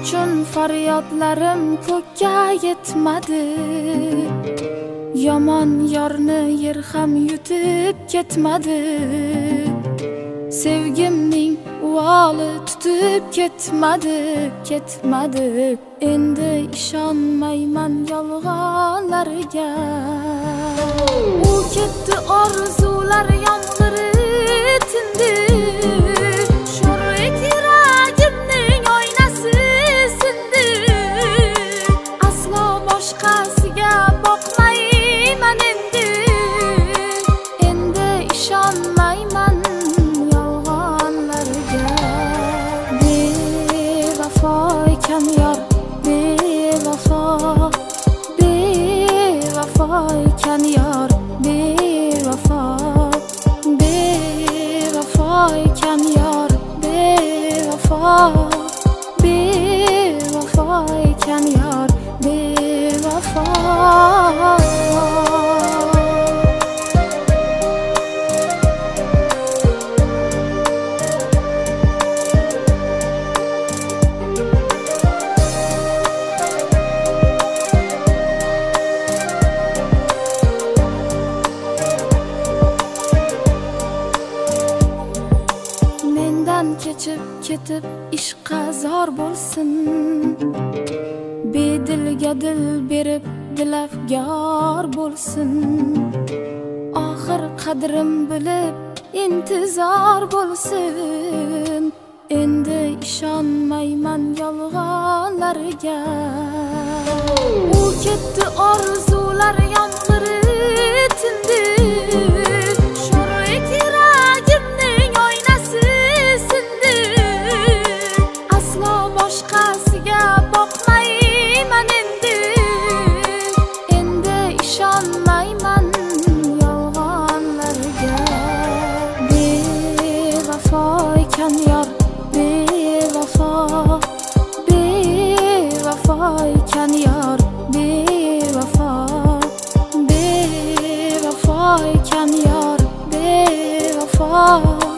uchun faryodlarim ko'kka yetmadi. Yomon yorni yer ham yutib ketmadi. Sevgimning uvoli tutib ketmadi. Endi ishonmayman yolg'onlarga. U ketdi, orzular yomg'iri tindi. Sho'rlik yuragimning oynasi sindi. Aslo boshqasiga boqmayman endi. Endi ishonmayman yolg'onlarga. Bevafo ekan yor, bevafo ekan yor, bevafo ekan yor, bevafo ekan yor, bevafo. Kechib ketib ishqa zor bo'lsin. Bedilga dil berib dilafgor bo'lsin. Oxir qadrim bilib intizor bo'lsin. Endi ishonmayman yolg'onlarga. U ketdi, orzular yomg'iri tindi. Sho'rlik yuragimning oynasi sindi. Aslo boshqasiga boqmayman endi. Endi ishonmayman yolg'onlarga. Bevafo ekan yor, bevafo ekan yor, bevafo ekan yor, bevafo